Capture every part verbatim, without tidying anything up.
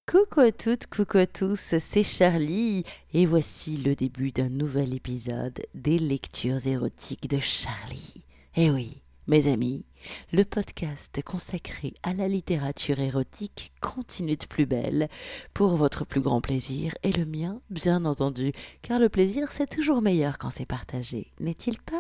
Coucou à toutes, coucou à tous, c'est Charlie et voici le début d'un nouvel épisode des lectures érotiques de Charlie. Eh oui, mes amis, le podcast consacré à la littérature érotique continue de plus belle pour votre plus grand plaisir et le mien, bien entendu, car le plaisir c'est toujours meilleur quand c'est partagé, n'est-il pas ?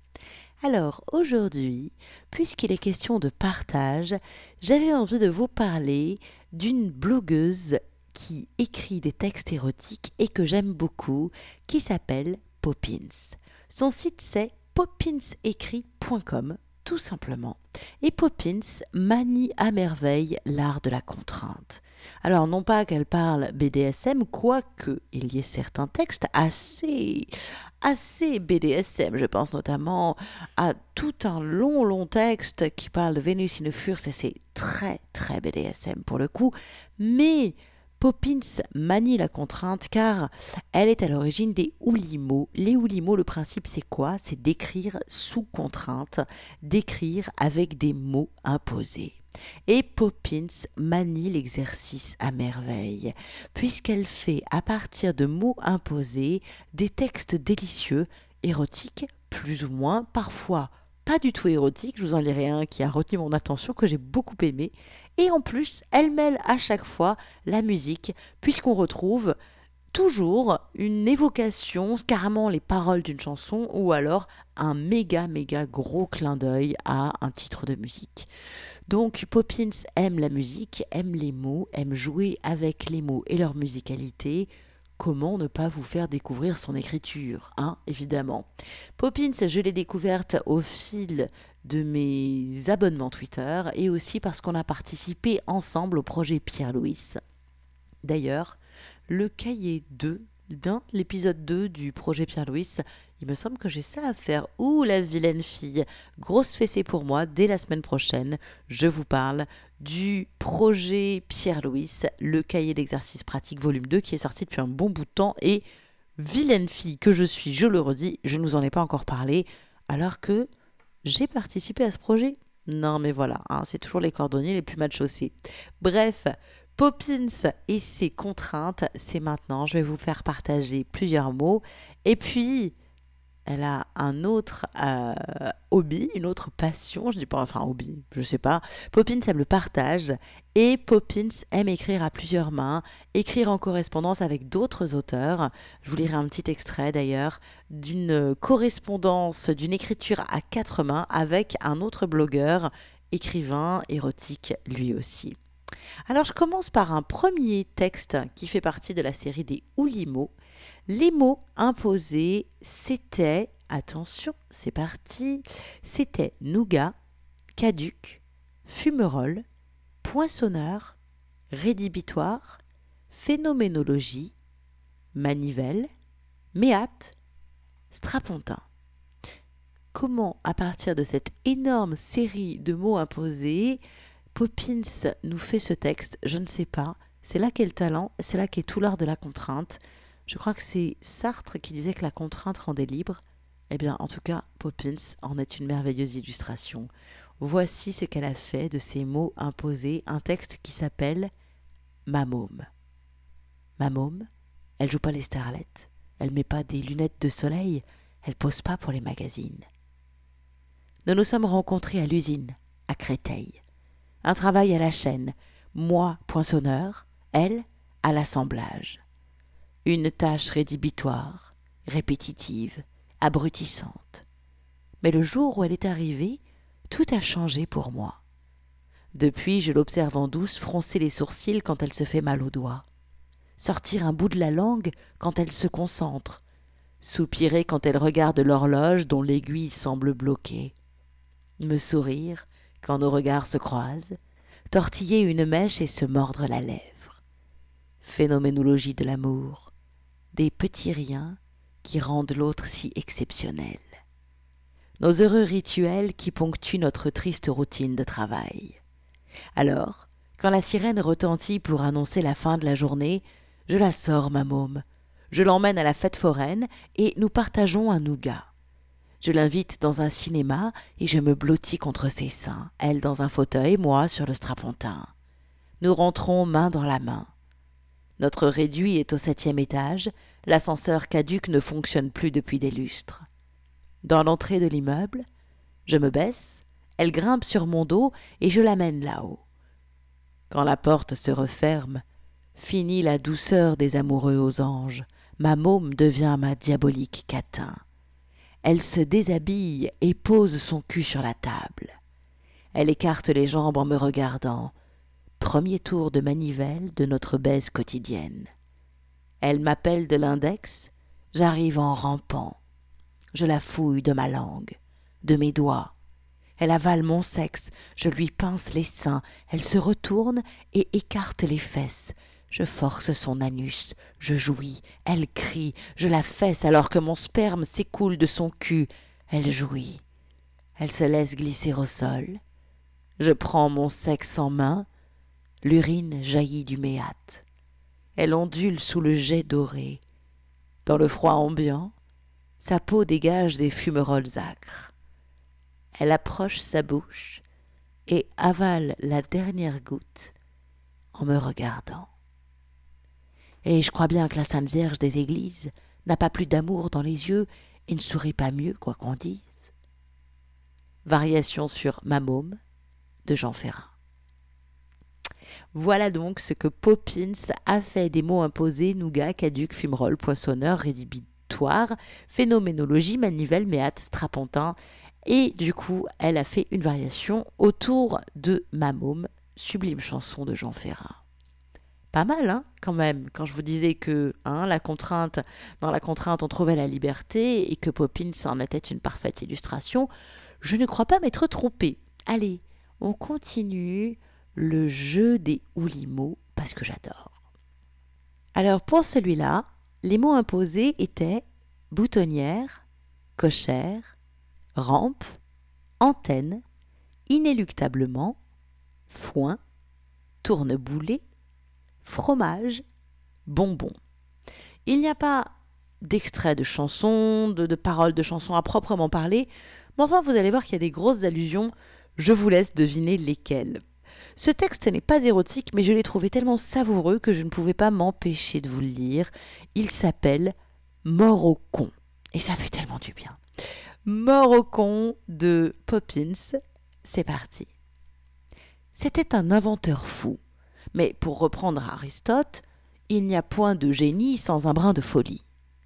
Alors aujourd'hui, puisqu'il est question de partage, j'avais envie de vous parler d'une blogueuse qui écrit des textes érotiques et que j'aime beaucoup, qui s'appelle Poppins. Son site c'est popinsécrit point com, tout simplement. Et Poppins manie à merveille l'art de la contrainte. Alors non pas qu'elle parle B D S M, quoique il y ait certains textes assez, assez B D S M. Je pense notamment à tout un long long texte qui parle de Vénus in a Furse et c'est très très B D S M pour le coup. Mais Poppins manie la contrainte car elle est à l'origine des oulimos. Les oulimos, le principe c'est quoi ? C'est d'écrire sous contrainte, d'écrire avec des mots imposés. Et Poppins manie l'exercice à merveille, puisqu'elle fait à partir de mots imposés des textes délicieux, érotiques, plus ou moins, parfois pas du tout érotiques. Je vous en lirai un qui a retenu mon attention, que j'ai beaucoup aimé. Et en plus, elle mêle à chaque fois la musique, puisqu'on retrouve toujours une évocation, carrément les paroles d'une chanson, ou alors un méga méga gros clin d'œil à un titre de musique. Donc Poppins aime la musique, aime les mots, aime jouer avec les mots et leur musicalité. Comment ne pas vous faire découvrir son écriture, hein, évidemment. Poppins, je l'ai découverte au fil de mes abonnements Twitter et aussi parce qu'on a participé ensemble au projet Pierre-Louis. D'ailleurs, le cahier deux, dans l'épisode deux du projet Pierre-Louis, il me semble que j'ai ça à faire. Ouh, la vilaine fille. Grosse fessée pour moi. Dès la semaine prochaine, je vous parle du projet Pierre-Louis, le cahier d'exercice pratique volume deux, qui est sorti depuis un bon bout de temps. Et vilaine fille que je suis, je le redis, je ne vous en ai pas encore parlé, alors que j'ai participé à ce projet. Non, mais voilà, hein, c'est toujours les cordonniers les plus mal chaussés. Bref, Poppins et ses contraintes, c'est maintenant. Je vais vous faire partager plusieurs mots. Et puis, elle a un autre euh, hobby, une autre passion, je dis pas, enfin hobby, je sais pas. Poppins aime le partage et Poppins aime écrire à plusieurs mains, écrire en correspondance avec d'autres auteurs. Je vous lirai un petit extrait d'ailleurs d'une correspondance, d'une écriture à quatre mains avec un autre blogueur, écrivain érotique lui aussi. Alors je commence par un premier texte qui fait partie de la série des oulimos. Les mots imposés, c'était, attention, c'est parti, c'était nougat, caduc, fumerolles, poinçonneur, rédhibitoire, phénoménologie, manivelle, méate, strapontin. Comment, à partir de cette énorme série de mots imposés, Poppins nous fait ce texte, je ne sais pas. C'est là qu'est le talent, c'est là qu'est tout l'art de la contrainte. Je crois que c'est Sartre qui disait que la contrainte rendait libre. Eh bien, en tout cas, Poppins en est une merveilleuse illustration. Voici ce qu'elle a fait de ces mots imposés, un texte qui s'appelle « Ma môme ». Ma môme, elle joue pas les starlettes, elle met pas des lunettes de soleil, elle pose pas pour les magazines. Nous nous sommes rencontrés à l'usine, à Créteil. Un travail à la chaîne, moi poinçonneur, elle à l'assemblage. Une tâche rédhibitoire, répétitive, abrutissante. Mais le jour où elle est arrivée, tout a changé pour moi. Depuis, je l'observe en douce froncer les sourcils quand elle se fait mal aux doigts, sortir un bout de la langue quand elle se concentre, soupirer quand elle regarde l'horloge dont l'aiguille semble bloquée, me sourire quand nos regards se croisent, tortiller une mèche et se mordre la lèvre. Phénoménologie de l'amour, des petits riens qui rendent l'autre si exceptionnel. Nos heureux rituels qui ponctuent notre triste routine de travail. Alors, quand la sirène retentit pour annoncer la fin de la journée, je la sors, ma môme. Je l'emmène à la fête foraine et nous partageons un nougat. Je l'invite dans un cinéma et je me blottis contre ses seins, elle dans un fauteuil, moi sur le strapontin. Nous rentrons main dans la main. Notre réduit est au septième étage, l'ascenseur caduc ne fonctionne plus depuis des lustres. Dans l'entrée de l'immeuble, je me baisse, elle grimpe sur mon dos et je l'amène là-haut. Quand la porte se referme, finit la douceur des amoureux aux anges, ma môme devient ma diabolique catin. Elle se déshabille et pose son cul sur la table. Elle écarte les jambes en me regardant. Premier tour de manivelle de notre baise quotidienne. Elle m'appelle de l'index, j'arrive en rampant. Je la fouille de ma langue, de mes doigts. Elle avale mon sexe, je lui pince les seins, elle se retourne et écarte les fesses. Je force son anus, je jouis, elle crie, je la fesse alors que mon sperme s'écoule de son cul. Elle jouit, elle se laisse glisser au sol. Je prends mon sexe en main, l'urine jaillit du méate. Elle ondule sous le jet doré. Dans le froid ambiant, sa peau dégage des fumerolles âcres. Elle approche sa bouche et avale la dernière goutte en me regardant. Et je crois bien que la Sainte Vierge des églises n'a pas plus d'amour dans les yeux et ne sourit pas mieux, quoi qu'on dise. Variation sur Ma môme de Jean Ferrat. Voilà donc ce que Poppins a fait des mots imposés, nougat, caduc, fumerolles, poinçonneur, rédhibitoire, phénoménologie, manivelle, méate, strapontin. Et du coup, elle a fait une variation autour de Ma môme, sublime chanson de Jean Ferrat. Pas mal, hein, quand même, quand je vous disais que hein, la contrainte, dans la contrainte, on trouvait la liberté et que Poppins en était une parfaite illustration. Je ne crois pas m'être trompée. Allez, on continue le jeu des oulimots parce que j'adore. Alors pour celui-là, les mots imposés étaient boutonnière, cochère, rampe, antenne, inéluctablement, foin, tourneboulet, fromage, bonbon. Il n'y a pas d'extrait de chansons, de, de paroles de chansons à proprement parler, mais enfin vous allez voir qu'il y a des grosses allusions, je vous laisse deviner lesquelles. Ce texte n'est pas érotique, mais je l'ai trouvé tellement savoureux que je ne pouvais pas m'empêcher de vous le lire. Il s'appelle « Mort au con » et ça fait tellement du bien. « Mort au con » de Poppins, c'est parti. C'était un inventeur fou, mais pour reprendre Aristote, il n'y a point de génie sans un brin de folie.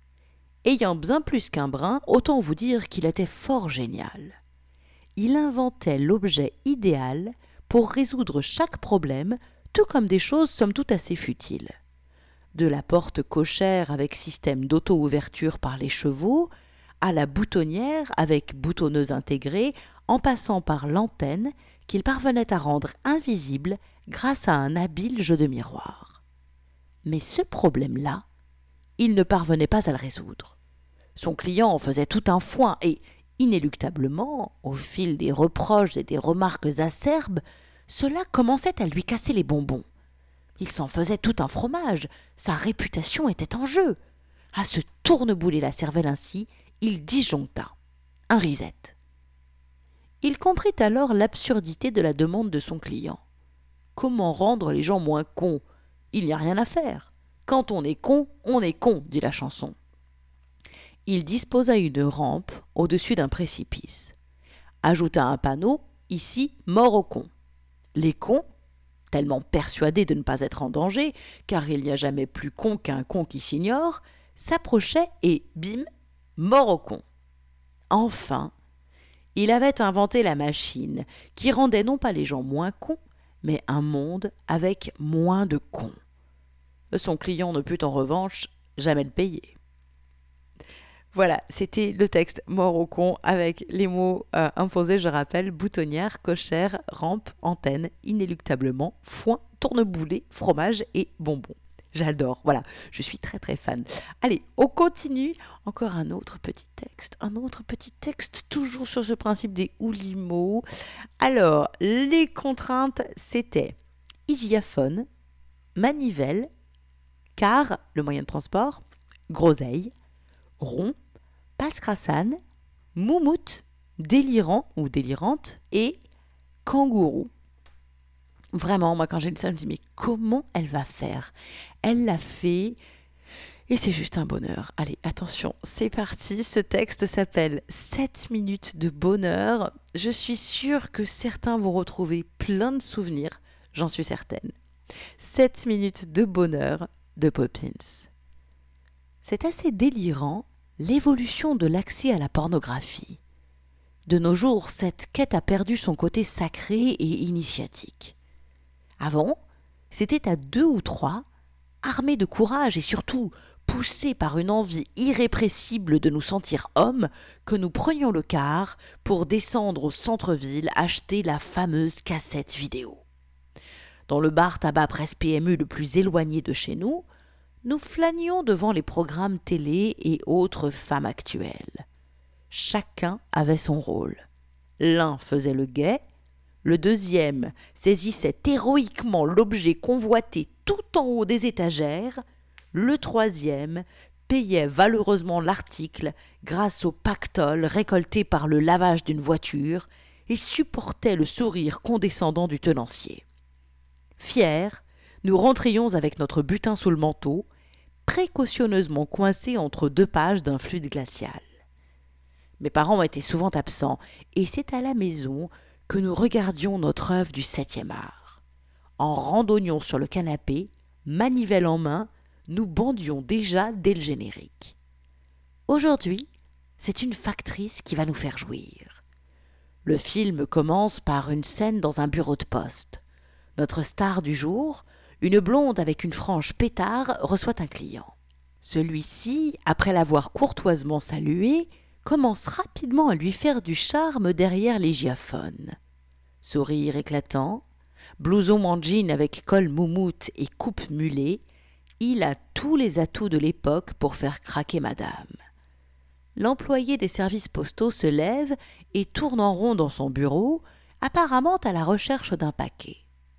Ayant bien plus qu'un brin, autant vous dire qu'il était fort génial. Il inventait l'objet idéal pour résoudre chaque problème, tout comme des choses somme toute assez futiles. De la porte cochère avec système d'auto-ouverture par les chevaux, à la boutonnière avec boutonneuse intégrée, en passant par l'antenne qu'il parvenait à rendre invisible grâce à un habile jeu de miroir. Mais ce problème-là, il ne parvenait pas à le résoudre. Son client en faisait tout un foin et, inéluctablement, au fil des reproches et des remarques acerbes, cela commençait à lui casser les bonbons. Il s'en faisait tout un fromage, sa réputation était en jeu. À se tournebouler la cervelle ainsi, il disjoncta. Un risette. Il comprit alors l'absurdité de la demande de son client. Comment rendre les gens moins cons ? Il n'y a rien à faire. Quand on est con, on est con, dit la chanson. Il disposa une rampe au-dessus d'un précipice. Ajouta un panneau, ici, mort aux cons. Les cons, tellement persuadés de ne pas être en danger, car il n'y a jamais plus con qu'un con qui s'ignore, s'approchaient et, bim, mort aux cons. Enfin, il avait inventé la machine qui rendait non pas les gens moins cons, mais un monde avec moins de cons. Son client ne put en revanche jamais le payer. Voilà, c'était le texte mort au con avec les mots euh, imposés, je rappelle, boutonnière, cochère, rampe, antenne, inéluctablement, foin, tourneboulet, fromage et bonbon. J'adore, voilà, je suis très très fan. Allez, on continue, encore un autre petit texte, un autre petit texte, toujours sur ce principe des oulimots. Alors, les contraintes, c'était hygiaphone, manivelle, car, le moyen de transport, groseille, rond, passe-crassane, moumoute, délirant ou délirante et kangourou. Vraiment, moi, quand j'ai lu ça, je me dis, mais comment elle va faire? Elle l'a fait et c'est juste un bonheur. Allez, attention, c'est parti. Ce texte s'appelle sept minutes de bonheur. Je suis sûre que certains vont retrouver plein de souvenirs, j'en suis certaine. sept minutes de bonheur de Poppins. C'est assez délirant, l'évolution de l'accès à la pornographie. De nos jours, cette quête a perdu son côté sacré et initiatique. Avant, c'était à deux ou trois, armés de courage et surtout poussés par une envie irrépressible de nous sentir hommes, que nous prenions le car pour descendre au centre-ville acheter la fameuse cassette vidéo. Dans le bar tabac presse P M U le plus éloigné de chez nous, nous flânions devant les programmes télé et autres femmes actuelles. Chacun avait son rôle. L'un faisait le guet, le deuxième saisissait héroïquement l'objet convoité tout en haut des étagères, le troisième payait valeureusement l'article grâce au pactole récolté par le lavage d'une voiture et supportait le sourire condescendant du tenancier. Fiers, nous rentrions avec notre butin sous le manteau, précautionneusement coincés entre deux pages d'un fluide glacial. Mes parents étaient souvent absents, et c'est à la maison que nous regardions notre œuvre du septième art. En randonnions sur le canapé, manivelle en main, nous bandions déjà dès le générique. Aujourd'hui, c'est une factrice qui va nous faire jouir. Le film commence par une scène dans un bureau de poste. Notre star du jour, une blonde avec une frange pétard, reçoit un client. Celui-ci, après l'avoir courtoisement salué, commence rapidement à lui faire du charme derrière les giaphones. Sourire éclatant, blouson en jean avec col moumoute et coupe mulet, il a tous les atouts de l'époque pour faire craquer madame. L'employé des services postaux se lève et tourne en rond dans son bureau, apparemment à la recherche d'un paquet.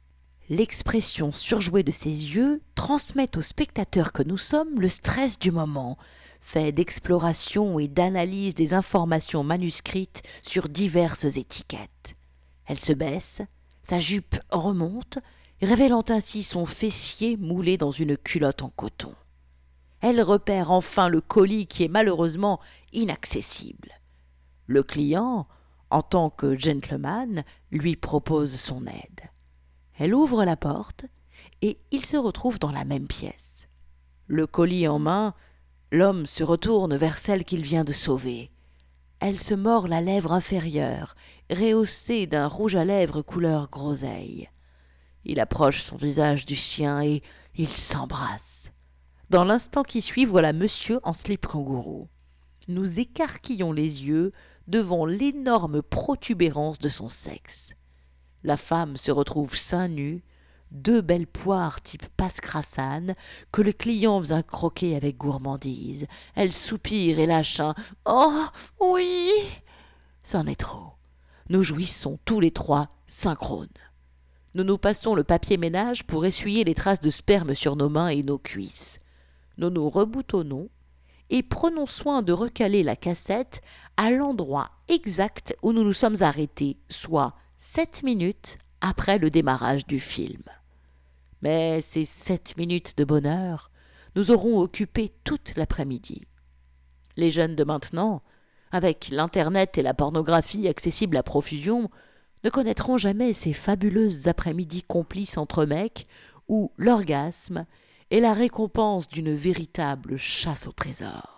L'expression surjouée de ses yeux transmet au spectateur que nous sommes le stress du moment, fait d'exploration et d'analyse des informations manuscrites sur diverses étiquettes. Elle se baisse, sa jupe remonte, révélant ainsi son fessier moulé dans une culotte en coton. Elle repère enfin le colis qui est malheureusement inaccessible. Le client, en tant que gentleman, lui propose son aide. Elle ouvre la porte et il se retrouve dans la même pièce. Le colis en main, l'homme se retourne vers celle qu'il vient de sauver. Elle se mord la lèvre inférieure, rehaussée d'un rouge à lèvres couleur groseille. Il approche son visage du sien et ils s'embrassent. Dans l'instant qui suit, voilà monsieur en slip kangourou. Nous écarquillons les yeux devant l'énorme protubérance de son sexe. La femme se retrouve seins nus, deux belles poires type passe-crassane que le client vient croquer avec gourmandise. Elle soupire et lâche un « Oh, oui !» C'en est trop. Nous jouissons tous les trois synchrones. Nous nous passons le papier ménage pour essuyer les traces de sperme sur nos mains et nos cuisses. Nous nous reboutonnons et prenons soin de recaler la cassette à l'endroit exact où nous nous sommes arrêtés, soit sept minutes après le démarrage du film. Mais ces sept minutes de bonheur nous auront occupé toute l'après-midi. Les jeunes de maintenant, avec l'internet et la pornographie accessibles à profusion, ne connaîtront jamais ces fabuleuses après-midi complices entre mecs où l'orgasme est la récompense d'une véritable chasse au trésor.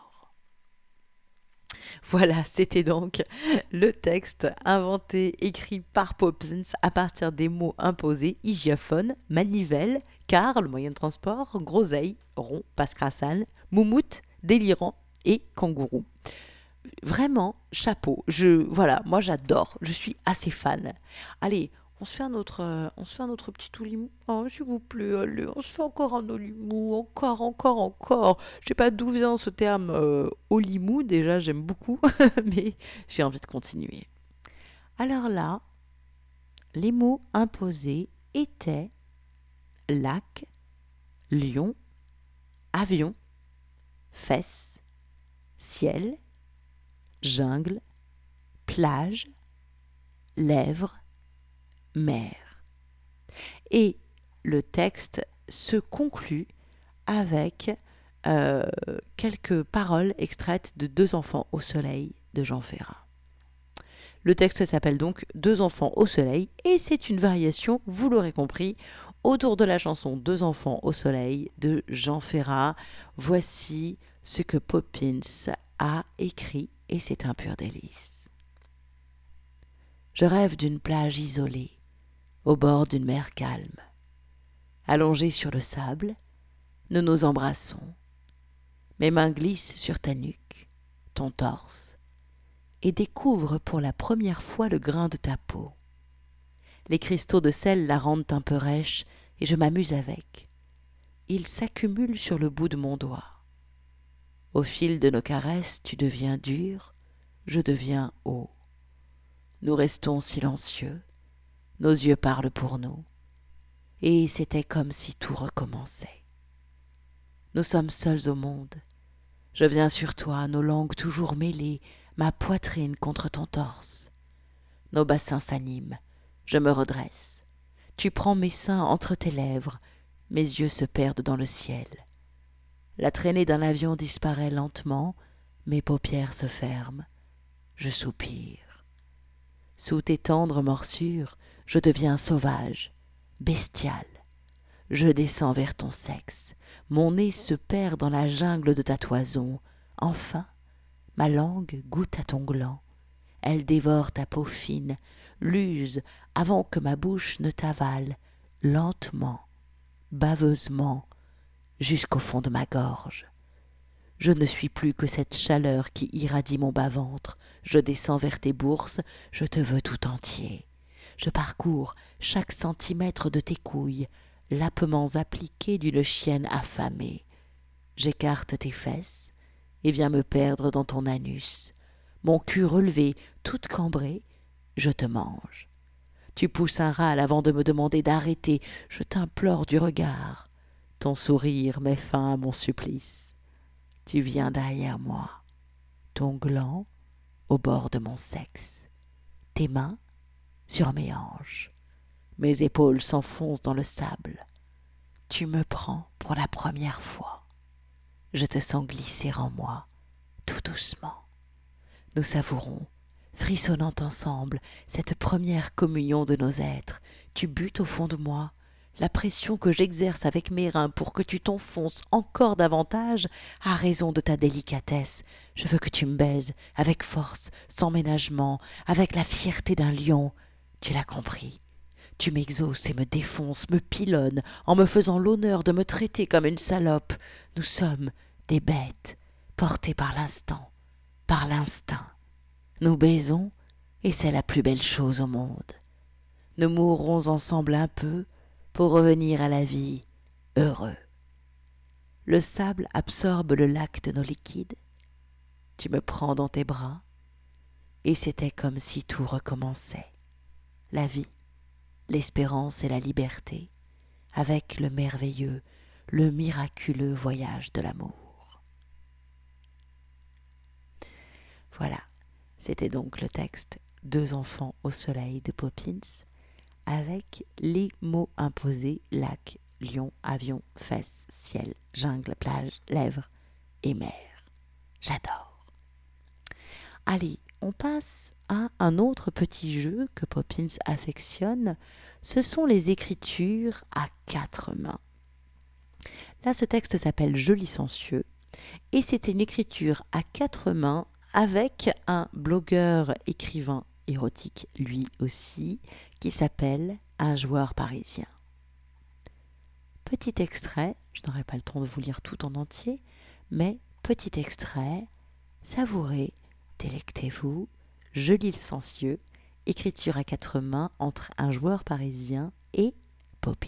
Voilà, c'était donc le texte inventé, écrit par Poppins à partir des mots imposés, hygiaphone, manivelle, car, le moyen de transport, groseille, rond, passe-crassane, moumoute, délirant et kangourou. Vraiment, chapeau. Je, voilà, moi j'adore, je suis assez fan. Allez, on se fait un autre, euh, on se fait un autre petit oulimou. Oh, s'il vous plaît, allez, on se fait encore un olimou, encore, encore, encore. Je sais pas d'où vient ce terme euh, olimou, déjà j'aime beaucoup, mais j'ai envie de continuer. Alors là, les mots imposés étaient lac, lion, avion, fesses, ciel, jungle, plage, lèvres, mer. Et le texte se conclut avec euh, quelques paroles extraites de Deux enfants au soleil de Jean Ferrat. Le texte s'appelle donc Deux enfants au soleil et c'est une variation, vous l'aurez compris, autour de la chanson Deux enfants au soleil de Jean Ferrat. Voici ce que Poppins a écrit et c'est un pur délice. Je rêve d'une plage isolée, au bord d'une mer calme. Allongés sur le sable, nous nous embrassons. Mes mains glissent sur ta nuque, ton torse, et découvrent pour la première fois le grain de ta peau. Les cristaux de sel la rendent un peu rêche et je m'amuse avec. Ils s'accumulent sur le bout de mon doigt. Au fil de nos caresses, tu deviens dur, je deviens haut. Nous restons silencieux, nos yeux parlent pour nous, et c'était comme si tout recommençait. Nous sommes seuls au monde. Je viens sur toi, nos langues toujours mêlées, ma poitrine contre ton torse. Nos bassins s'animent, je me redresse. Tu prends mes seins entre tes lèvres, mes yeux se perdent dans le ciel. La traînée d'un avion disparaît lentement, mes paupières se ferment, je soupire. Sous tes tendres morsures, je deviens sauvage, bestial. Je descends vers ton sexe, mon nez se perd dans la jungle de ta toison. Enfin, ma langue goûte à ton gland. Elle dévore ta peau fine, l'use avant que ma bouche ne t'avale, lentement, baveusement, jusqu'au fond de ma gorge. Je ne suis plus que cette chaleur qui irradie mon bas-ventre. Je descends vers tes bourses, je te veux tout entier. Je parcours chaque centimètre de tes couilles, lapements appliqués d'une chienne affamée. J'écarte tes fesses et viens me perdre dans ton anus. Mon cul relevé, toute cambrée, je te mange. Tu pousses un râle avant de me demander d'arrêter. Je t'implore du regard. Ton sourire met fin à mon supplice. Tu viens derrière moi, ton gland au bord de mon sexe, tes mains sur mes hanches. Mes épaules s'enfoncent dans le sable. Tu me prends pour la première fois. Je te sens glisser en moi, tout doucement. Nous savourons, frissonnant ensemble, cette première communion de nos êtres. Tu butes au fond de moi. La pression que j'exerce avec mes reins pour que tu t'enfonces encore davantage a raison de ta délicatesse. Je veux que tu me baises, avec force, sans ménagement, avec la fierté d'un lion. Tu l'as compris. Tu m'exauces et me défonces, me pilonnes, en me faisant l'honneur de me traiter comme une salope. Nous sommes des bêtes, portées par l'instant, par l'instinct. Nous baisons, et c'est la plus belle chose au monde. Nous mourrons ensemble un peu, pour revenir à la vie, heureux. Le sable absorbe le lac de nos liquides. Tu me prends dans tes bras, et c'était comme si tout recommençait. La vie, l'espérance et la liberté, avec le merveilleux, le miraculeux voyage de l'amour. Voilà, c'était donc le texte Deux enfants au soleil de Poppins, avec les mots imposés lac, lion, avion, fesses, ciel, jungle, plage, lèvres et mer. J'adore. Allez, on passe à un autre petit jeu que Poppins affectionne. Ce sont les écritures à quatre mains. Là, ce texte s'appelle Jeux licencieux et c'est une écriture à quatre mains avec un blogueur écrivain érotique, lui aussi, qui s'appelle Un joueur parisien. Petit extrait, je n'aurai pas le temps de vous lire tout en entier, mais petit extrait, savourez, délectez-vous, Jeux licencieux, écriture à quatre mains entre un joueur parisien et Poppins.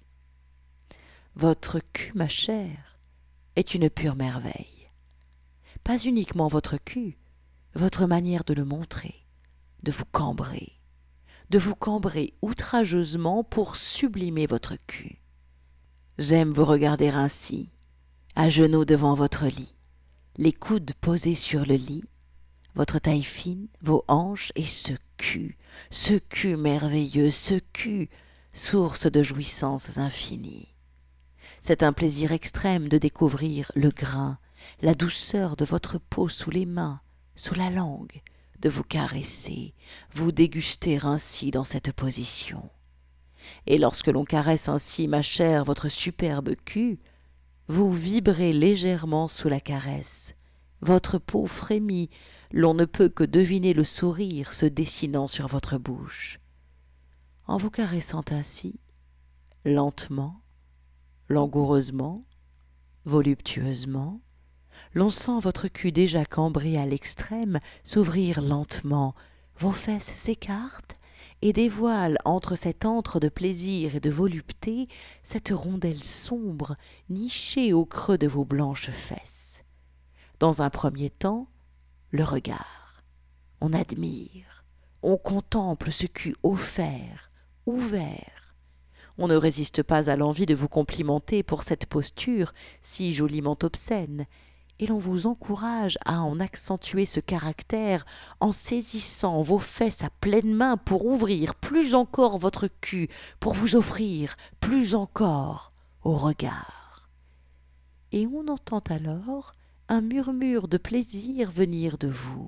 Votre cul, ma chère, est une pure merveille. Pas uniquement votre cul, votre manière de le montrer, de vous cambrer, de vous cambrer outrageusement pour sublimer votre cul. J'aime vous regarder ainsi, à genoux devant votre lit, les coudes posés sur le lit, votre taille fine, vos hanches et ce cul, ce cul merveilleux, ce cul, source de jouissances infinies. C'est un plaisir extrême de découvrir le grain, la douceur de votre peau sous les mains, sous la langue, de vous caresser, vous déguster ainsi dans cette position. Et lorsque l'on caresse ainsi, ma chère, votre superbe cul, vous vibrez légèrement sous la caresse, votre peau frémit, l'on ne peut que deviner le sourire se dessinant sur votre bouche. En vous caressant ainsi, lentement, langoureusement, voluptueusement, l'on sent votre cul déjà cambré à l'extrême s'ouvrir lentement, vos fesses s'écartent et dévoilent entre cet antre de plaisir et de volupté cette rondelle sombre nichée au creux de vos blanches fesses. Dans un premier temps, le regard. On admire, on contemple ce cul offert, ouvert. On ne résiste pas à l'envie de vous complimenter pour cette posture si joliment obscène, et l'on vous encourage à en accentuer ce caractère en saisissant vos fesses à pleine main pour ouvrir plus encore votre cul, pour vous offrir plus encore au regard. Et on entend alors un murmure de plaisir venir de vous.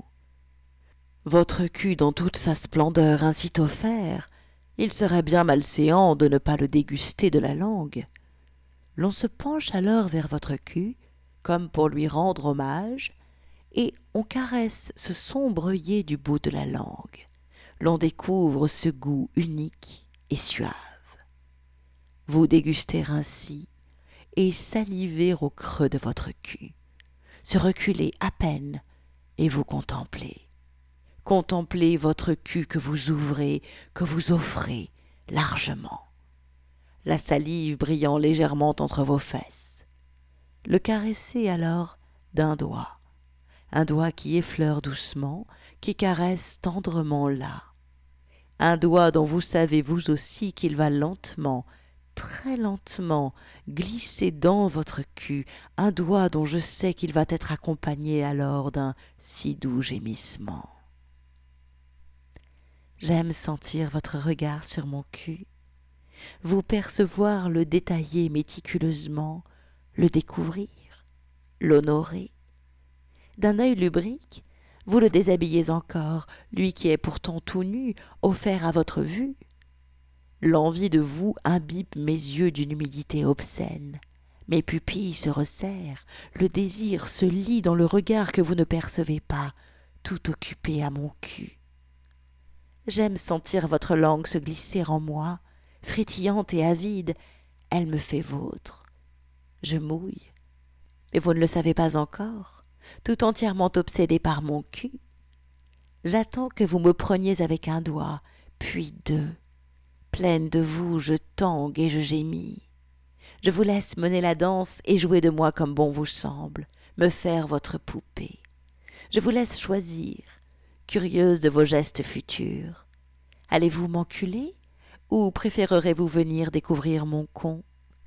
Votre cul dans toute sa splendeur ainsi offert, il serait bien malséant de ne pas le déguster de la langue. L'on se penche alors vers votre cul, comme pour lui rendre hommage, et on caresse ce sombre œillet du bout de la langue. L'on découvre ce goût unique et suave. Vous dégustez ainsi et salivez au creux de votre cul, se reculer à peine et vous contemplez. Contemplez votre cul que vous ouvrez, que vous offrez largement, la salive brillant légèrement entre vos fesses. Le caresser alors d'un doigt, un doigt qui effleure doucement, qui caresse tendrement là. Un doigt dont vous savez vous aussi qu'il va lentement, très lentement, glisser dans votre cul, un doigt dont je sais qu'il va être accompagné alors d'un si doux gémissement. J'aime sentir votre regard sur mon cul, vous percevoir le détailler méticuleusement, le découvrir, l'honorer. D'un œil lubrique, vous le déshabillez encore, lui qui est pourtant tout nu, offert à votre vue. L'envie de vous imbibe mes yeux d'une humidité obscène. Mes pupilles se resserrent, le désir se lie dans le regard que vous ne percevez pas, tout occupé à mon cul. J'aime sentir votre langue se glisser en moi, frétillante et avide, elle me fait vôtre. Je mouille, mais vous ne le savez pas encore, tout entièrement obsédé par mon cul. J'attends que vous me preniez avec un doigt, puis deux. Pleine de vous, je tangue et je gémis. Je vous laisse mener la danse et jouer de moi comme bon vous semble, me faire votre poupée. Je vous laisse choisir, curieuse de vos gestes futurs. Allez-vous m'enculer ou préférerez-vous venir découvrir mon con?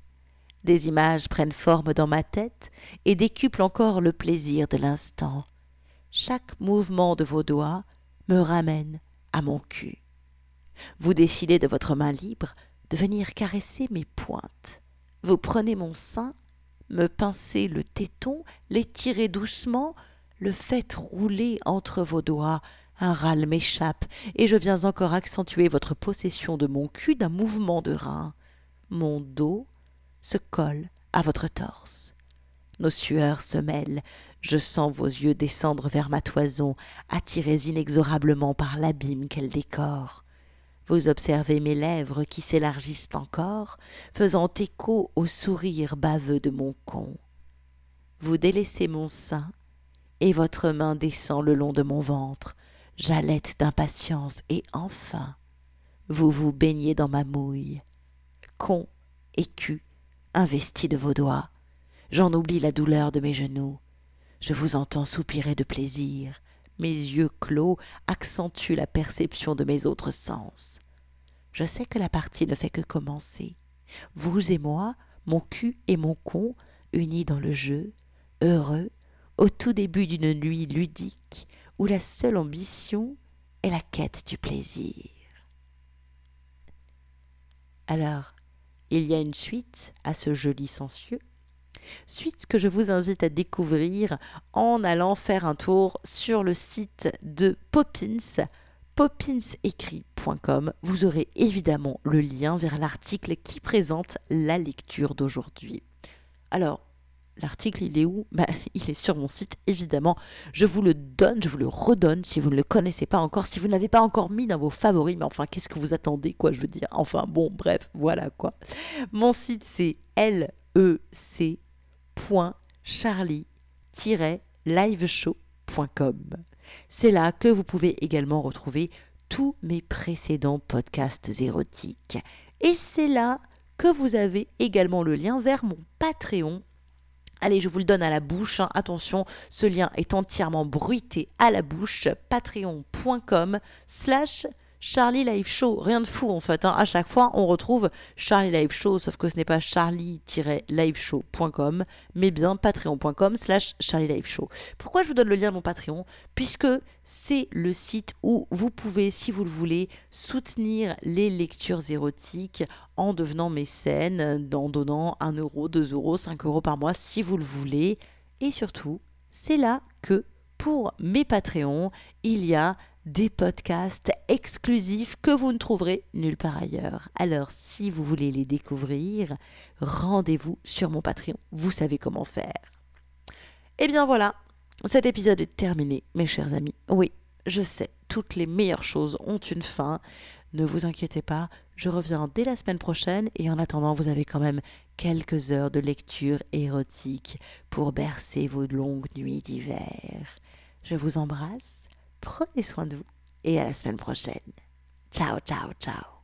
Des images prennent forme dans ma tête et décuplent encore le plaisir de l'instant. Chaque mouvement de vos doigts me ramène à mon cul. Vous décidez de votre main libre de venir caresser mes pointes. Vous prenez mon sein, me pincez le téton, l'étirez doucement, le faites rouler entre vos doigts. Un râle m'échappe et je viens encore accentuer votre possession de mon cul d'un mouvement de rein. Mon dos se colle à votre torse. Nos sueurs se mêlent, je sens vos yeux descendre vers ma toison, attirés inexorablement par l'abîme qu'elle décore. Vous observez mes lèvres qui s'élargissent encore, faisant écho au sourire baveux de mon con. Vous délaissez mon sein, et votre main descend le long de mon ventre. J'halète d'impatience, et enfin, vous vous baignez dans ma mouille. Con et cul, investi de vos doigts, j'en oublie la douleur de mes genoux. Je vous entends soupirer de plaisir. Mes yeux clos accentuent la perception de mes autres sens. Je sais que la partie ne fait que commencer. Vous et moi, mon cul et mon con, unis dans le jeu, heureux, au tout début d'une nuit ludique, où la seule ambition est la quête du plaisir. Alors, il y a une suite à ce jeu licencieux, suite que je vous invite à découvrir en allant faire un tour sur le site de Poppins, poppins écrit point com. Vous aurez évidemment le lien vers l'article qui présente la lecture d'aujourd'hui. Alors, l'article, il est où ? Ben, il est sur mon site, évidemment. Je vous le donne, je vous le redonne si vous ne le connaissez pas encore, si vous ne l'avez pas encore mis dans vos favoris. Mais enfin, qu'est-ce que vous attendez, quoi, je veux dire. Enfin, bon, bref, voilà, quoi. Mon site, c'est l e c point charlie tiret liveshow point com. C'est là que vous pouvez également retrouver tous mes précédents podcasts érotiques. Et c'est là que vous avez également le lien vers mon Patreon. Allez, je vous le donne à la bouche, hein. Attention, ce lien est entièrement bruité à la bouche, patreon.com slash Charlie Live Show. Rien de fou en fait, hein. À chaque fois on retrouve Charlie Live Show, sauf que ce n'est pas charlie tiret liveshow point com, mais bien patreon.com slash Charlie Live Show. Pourquoi je vous donne le lien de mon Patreon ? Puisque c'est le site où vous pouvez, si vous le voulez, soutenir les lectures érotiques en devenant mécène, en donnant un euro, deux euros, cinq euros par mois si vous le voulez. Et surtout, c'est là que pour mes Patreons, il y a des podcasts exclusifs que vous ne trouverez nulle part ailleurs. Alors, si vous voulez les découvrir, rendez-vous sur mon Patreon. Vous savez comment faire. Et bien voilà, cet épisode est terminé, mes chers amis. Oui, je sais, toutes les meilleures choses ont une fin. Ne vous inquiétez pas, je reviens dès la semaine prochaine et en attendant, vous avez quand même quelques heures de lecture érotique pour bercer vos longues nuits d'hiver. Je vous embrasse, prenez soin de vous et à la semaine prochaine. Ciao, ciao, ciao.